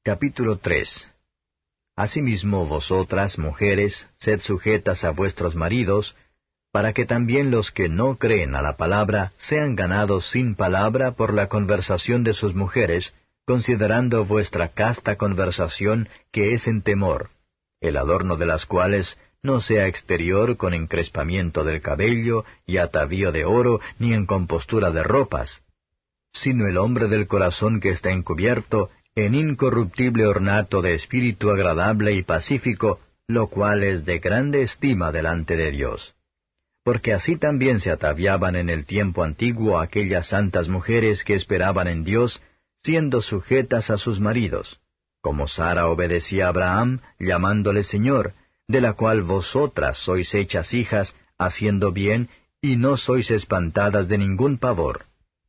Capítulo 3. Asimismo vosotras, mujeres, sed sujetas a vuestros maridos, para que también los que no creen a la palabra sean ganados sin palabra por la conversación de sus mujeres, considerando vuestra casta conversación que es en temor, el adorno de las cuales no sea exterior con encrespamiento del cabello y atavío de oro, ni en compostura de ropas, sino el hombre del corazón que está encubierto en incorruptible ornato de espíritu agradable y pacífico, lo cual es de grande estima delante de Dios. Porque así también se ataviaban en el tiempo antiguo aquellas santas mujeres que esperaban en Dios, siendo sujetas a sus maridos, como Sara obedecía a Abraham, llamándole Señor, de la cual vosotras sois hechas hijas, haciendo bien, y no sois espantadas de ningún pavor.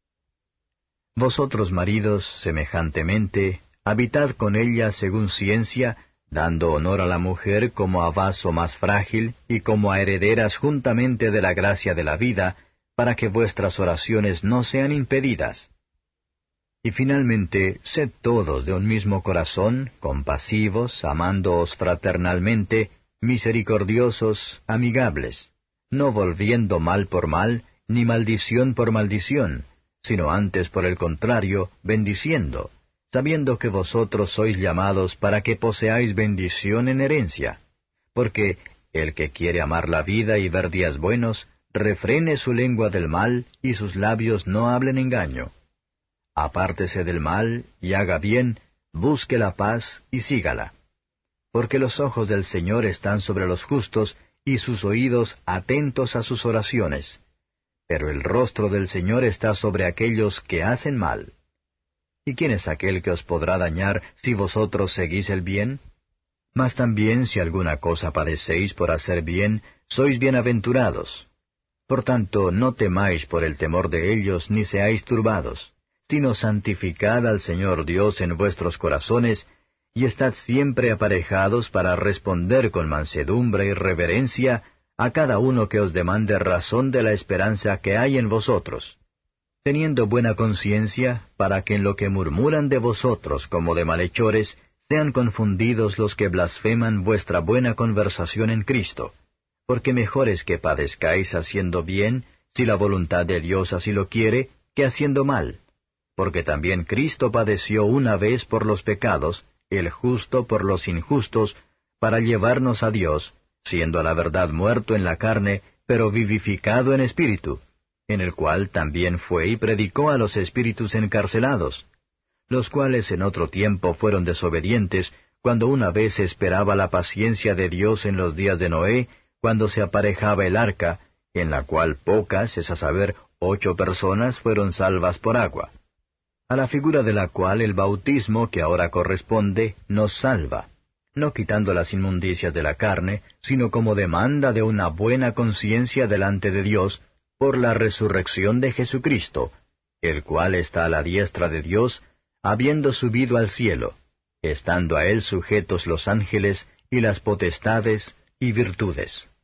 Vosotros, maridos, semejantemente, habitad con ella según ciencia, dando honor a la mujer como a vaso más frágil y como a herederas juntamente de la gracia de la vida, para que vuestras oraciones no sean impedidas. Y finalmente, sed todos de un mismo corazón, compasivos, amándoos fraternalmente, misericordiosos, amigables, no volviendo mal por mal, ni maldición por maldición, sino antes por el contrario, bendiciendo, sabiendo que vosotros sois llamados para que poseáis bendición en herencia. Porque el que quiere amar la vida y ver días buenos, refrene su lengua del mal, y sus labios no hablen engaño. Apártese del mal, y haga bien, busque la paz, y sígala. Porque los ojos del Señor están sobre los justos, y sus oídos atentos a sus oraciones. Pero el rostro del Señor está sobre aquellos que hacen mal. ¿Y quién es aquel que os podrá dañar si vosotros seguís el bien? Mas también si alguna cosa padecéis por hacer bien, sois bienaventurados. Por tanto, no temáis por el temor de ellos, ni seáis turbados, sino santificad al Señor Dios en vuestros corazones, y estad siempre aparejados para responder con mansedumbre y reverencia a cada uno que os demande razón de la esperanza que hay en vosotros, teniendo buena conciencia, para que en lo que murmuran de vosotros como de malhechores, sean confundidos los que blasfeman vuestra buena conversación en Cristo, porque mejor es que padezcáis haciendo bien, si la voluntad de Dios así lo quiere, que haciendo mal, porque también Cristo padeció una vez por los pecados, el justo por los injustos, para llevarnos a Dios, siendo a la verdad muerto en la carne, pero vivificado en espíritu, en el cual también fue y predicó a los espíritus encarcelados, los cuales en otro tiempo fueron desobedientes, cuando una vez esperaba la paciencia de Dios en los días de Noé, cuando se aparejaba el arca, en la cual pocas, es a saber, 8 personas fueron salvas por agua, a la figura de la cual el bautismo que ahora corresponde nos salva, no quitando las inmundicias de la carne, sino como demanda de una buena conciencia delante de Dios, por la resurrección de Jesucristo, el cual está a la diestra de Dios, habiendo subido al cielo, estando a él sujetos los ángeles y las potestades y virtudes.